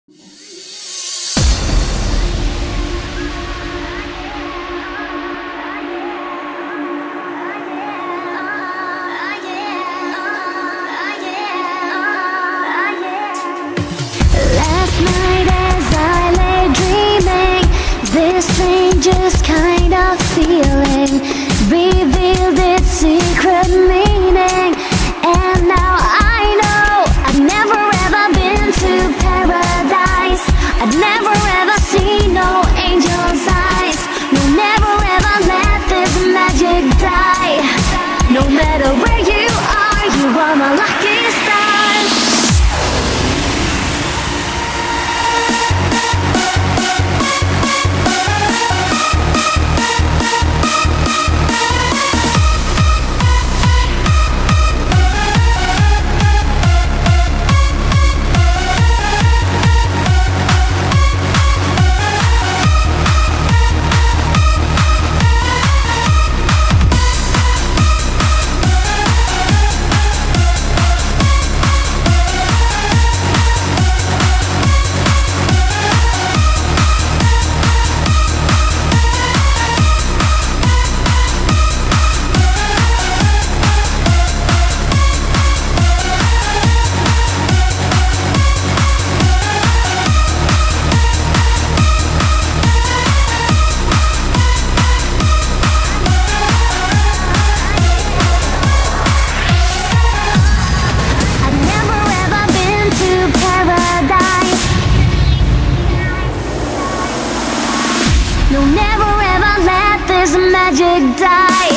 This strangest kind of feeling revealed its secret meaning, and now I know I've never ever been to paradise. I've never ever seen no angel's eyes. No, never ever let this magic die. No matter where you are my lucky star. No, never ever let this magic die.